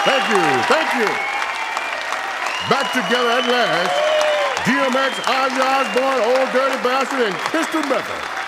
Thank you. Thank you. Back together at last. DMX, Ozzy Osbourne, Old Dirty Bastard, and Crystal Method.